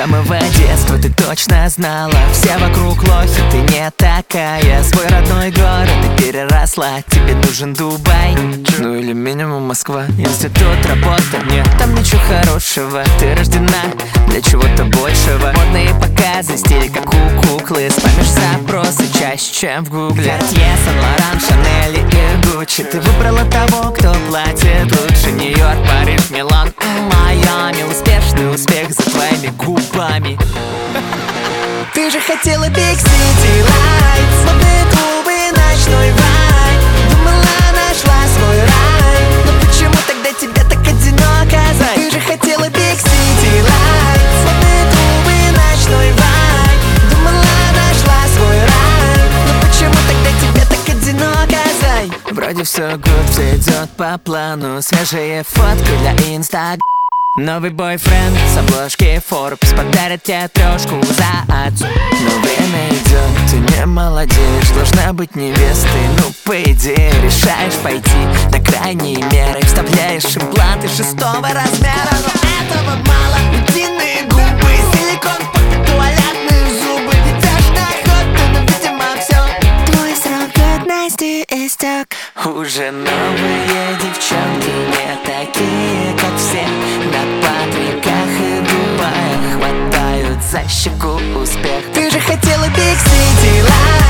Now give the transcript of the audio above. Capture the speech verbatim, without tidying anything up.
самого детства ты точно знала, все вокруг лохи, ты не такая. Свой родной город ты переросла, тебе нужен Дубай, ну или минимум Москва. Институт, работа, нет там ничего хорошего. Ты рождена для чего-то большего. Модные показы, стиль как у куклы. Спамишь запросы чаще, чем в гугле. Картье, Сан-Лоран, Шанель и Гуччи. Ты выбрала того, кто платит лучше. Нью-Йорк, Париж, Милан, Майами. Успешный успех за твоими губами. Ты же хотела Big City Lights, модные клубы, ночной вайб. Думала, нашла свой рай, но почему тогда тебе так одиноко? Ты же хотела Big City Lights, модные клубы, ночной вайб. Думала, нашла свой рай, но почему тогда тебе так одиноко? Вроде все good, все идет по плану. Свежие фотки для инстаграма. Новый бойфренд с обложки Forbes подарит тебе трешку за отцу. Но время идет, ты не молодеешь, должна быть невестой. Ну, по идее, решаешь пойти до крайней меры. Вставляешь импланты шестого размера, но этого мало. Ледяные губы, силикон, туалетные зубы. Ведешь на охоту, но, видимо, все. Твой срок годности истек. Уже новые девчонки не такие, как все. На Патриках и Дубаях хватают за щеку успех. Ты же хотела Big City Life.